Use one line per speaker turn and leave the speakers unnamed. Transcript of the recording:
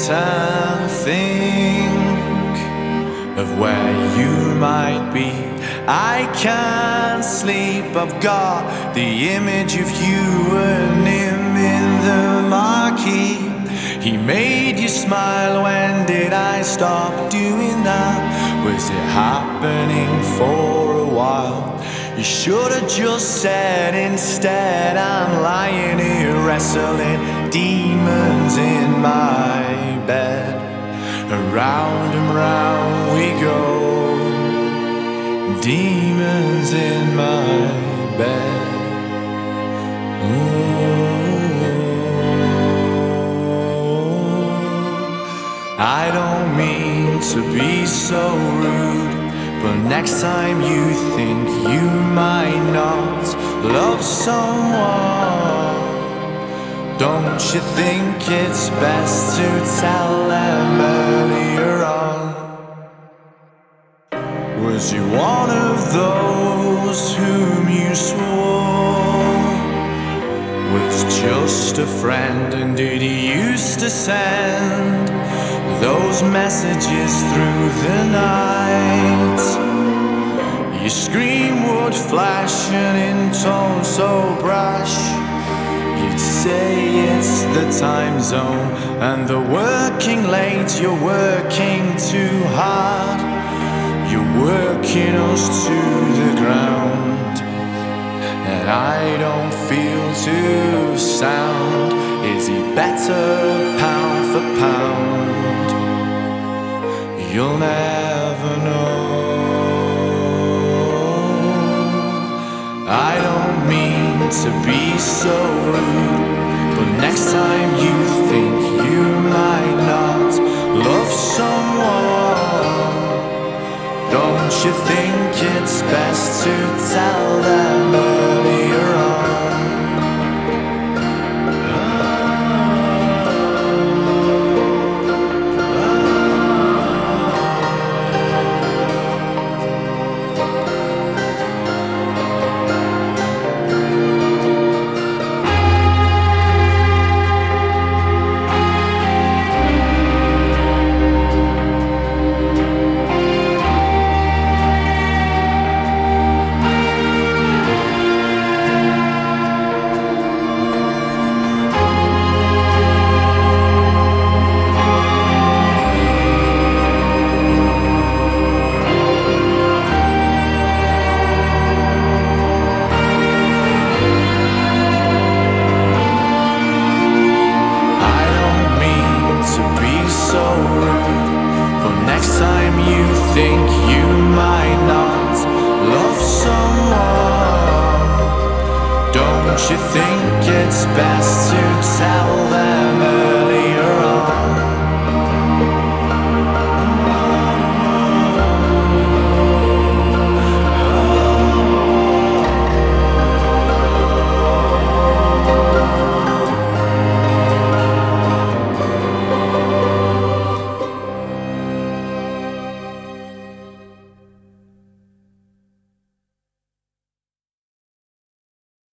sit and think of where you might be. I can't sleep, I've got the image of you and him in the marquee. He made you smile, when did I stop doing that? Was it happening for a while? You should have just said instead, I'm lying here wrestling demons in my bed. Around and round we go, demons in my bed. Ooh. I don't mean to be so rude, but next time you think you might not love someone, don't you think it's best to tell them earlier on? Was you one of those whom you swore was just a friend, and did he used to send those messages through the night? Your screen would flash, and in tone so brash, you'd say it's the time zone, and the working late, you're working too hard, you're working us to the ground. And I don't feel too sound. Is he better pound for pound? You'll never know. I don't mean to be so rude, but next time you think you might not love someone, don't you think it's best to tell them earlier on? Think you might not love someone, don't you think it's best to tell them early?